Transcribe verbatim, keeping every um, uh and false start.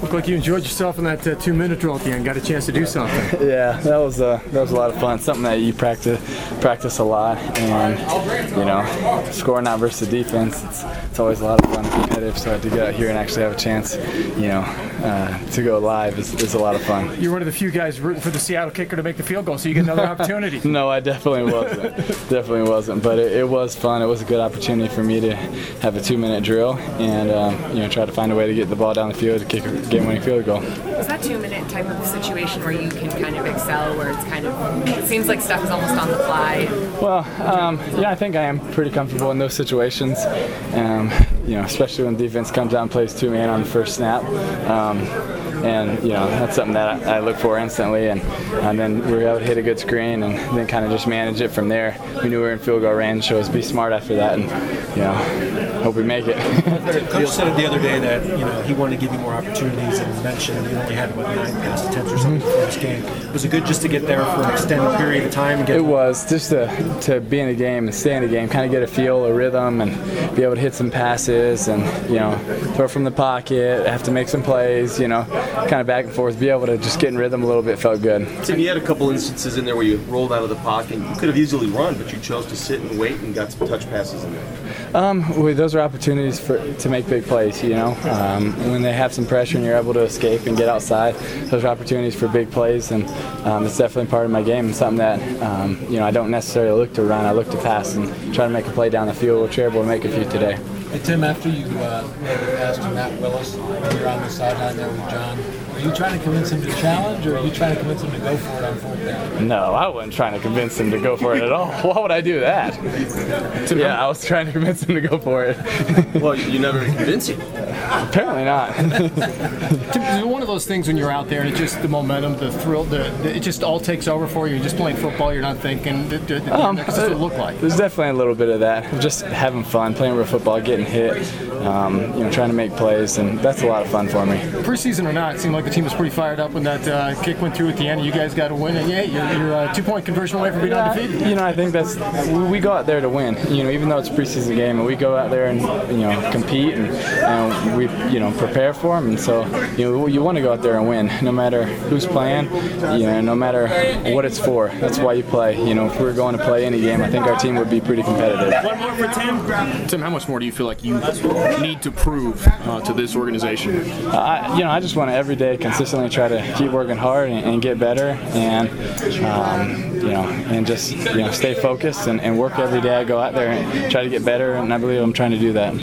Looked like you enjoyed yourself in that uh, two-minute drill at the end. Got a chance to do something. Yeah, that was uh, that was a lot of fun. Something that you practice practice a lot, and you know, scoring out versus the defense, it's, it's always a lot of fun and competitive. So to get out here and actually have a chance, you know, uh, to go live is, is a lot of fun. You're one of the few guys rooting for the Seattle kicker to make the field goal, so you get another opportunity. No, I definitely wasn't. Definitely wasn't. But it, it was fun. It was a good opportunity for me to have a two-minute drill and um, you know, try to find a way to get the ball down the field to kick a game-winning field goal. Is that two-minute type of situation where you can kind of excel, where it's kind of, it seems like stuff is almost on the fly? Well, um, yeah, I think I am pretty comfortable in those situations. Um, you know, especially when defense comes out and plays two-man on the first snap. Um, and you know, that's something that I, I look for instantly, and, and then we were able to hit a good screen and then kind of just manage it from there. We knew we were in field goal range, so it was be smart after that, and you know, hope we make it. Coach said the other day that you know he wanted to give you more opportunities, and mentioned you only had what, nine pass attempts or something for this game. Was it good just to get there for an extended period of time? And get it was just to to be in a game and stay in a game, kind of get a feel, a rhythm, and be able to hit some passes, and you know, throw from the pocket, have to make some plays, you know, kind of back and forth, be able to just get in rhythm a little bit felt good. Tim, you had a couple instances in there where you rolled out of the pocket. You could have easily run, but you chose to sit and wait and got some touch passes in there. Um, well, those are opportunities for to make big plays, you know. Um, when they have some pressure and you're able to escape and get outside, those are opportunities for big plays, and um, it's definitely part of my game and something that um, you know, I don't necessarily look to run, I look to pass and try to make a play down the field, which you're able to make a few today. Hey Tim, after you uh, made the pass to Matt Willis, you're on the sideline there with John. Are you trying to convince him to challenge, or are you trying to convince him to go for it on fourth down? No, I wasn't trying to convince him to go for it at all. Why would I do that? Yeah, I was trying to convince him to go for it. Well, you never convinced him. Apparently not. Tim, is it one of those things when you're out there and it's just the momentum, the thrill, the, the, it just all takes over for you? You're just playing football, you're not thinking. What Um, does it look like? There's definitely a little bit of that. Just having fun, playing real football, getting hit, um, you know, trying to make plays, and that's a lot of fun for me. Preseason or not, it seemed like the team was pretty fired up when that uh, kick went through at the end. And you guys got to win, and yeah, you're, you're a two-point conversion away from being Yeah, undefeated. you know, I think that's we go out there to win. You know, even though it's a preseason game, and we go out there and you know compete and, and we you know prepare for them. And so you know you want to go out there and win, no matter who's playing. You know, no matter what it's for. That's why you play. You know, if we were going to play any game, I think our team would be pretty competitive. One more for Tim. Tim, how much more do you feel like you need to prove uh, to this organization? I, you know, I just want to every day consistently try to keep working hard and, and get better, and um, you know, and just you know stay focused and, and work every day. I go out there and try to get better, and I believe I'm trying to do that.